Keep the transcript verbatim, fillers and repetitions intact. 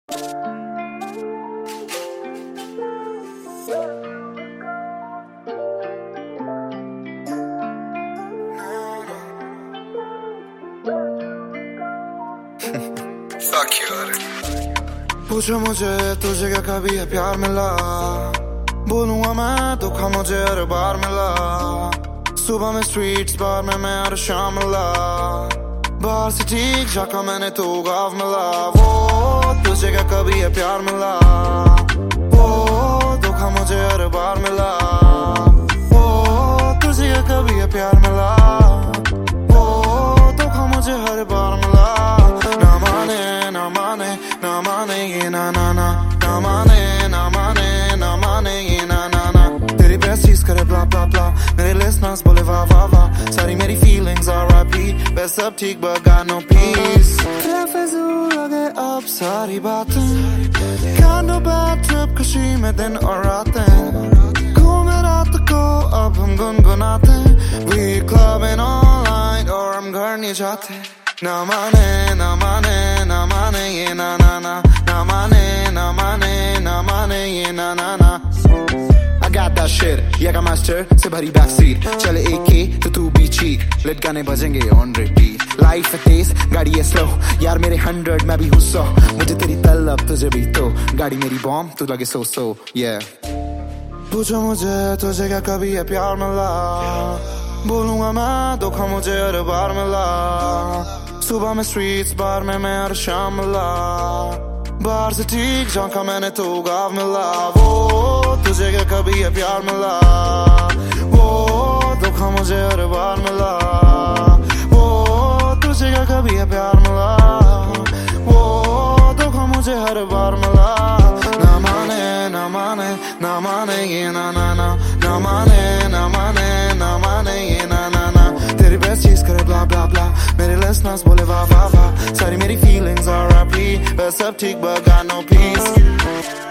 पूछो मुझे तुझे क्या कभी है प्यार मिला, बोलूंगा मैं दुखा मुझे हर बार मिला। सुबह में स्ट्रीट्स बार में मैं हर शाम मिला, बाहर से ठीक जाका मैंने तो गाँव मिला। वो तुझे क्या कभी है प्यार मिला, वो दुखा मुझे हर बार मिला। वो तुझे क्या कभी है प्यार मिला, वो दुखा मुझे हर बार मिला। ना माने ना माने ना माने ये ना ना ना, ना माने ना माने ना माने ये ना ना ना। तेरी besties करे blah blah blah, मेरे listeners बोले वाह वाह वाह। सारी मेरी feelings R I P, बस सब ठीक but got no peace। तेरा फिजूल लगे अब सारी बातें, कांडो बैड ट्रिप खुशी में दिन और रातें। घूमे रात को अब हम गुनगुनाते, we clubbing all night और हम घर नहीं जाते। ना माने ना माने ना माने ये ना ना ना, ना माने ना माने ना माने ये ना ना ना। I got that shit, yeah got master से भरी backseat। चले A K तो तू भी cheek, let गाने बजेंगे on repeat। Life है तेज गाड़ी है slow, यार मेरे hundred मैं भी हूँ सौ। मुझे तेरी तलब तुझे भी तो, गाड़ी मेरी bomb तू लगे so so yeah। पूछो मुझे तुझे क्या कभी है प्यार मिला, बोलूंगा मैं दुखा मुझे हर बार मिला। सुबह में स्ट्रीट्स बार में मैं हर शाम मिला, बाहर से ठीक जाका मैंने तो गाँव मिला। वो तुझे क्या कभी है प्यार मिला, वो दुखा मुझे हर बार मिला। वो तुझे क्या कभी है प्यार मिला, वो दुखा मुझे हर बार मिला। ना माने ना माने ना माने ये ना ना ना, ना माने ना माने ना माने ये ना ना ना। तेरी besties करे blah blah blah, मेरे listeners बोले वाह वाह वाह। सारी मेरी feelings R I P, बस सब ठीक but got no peace।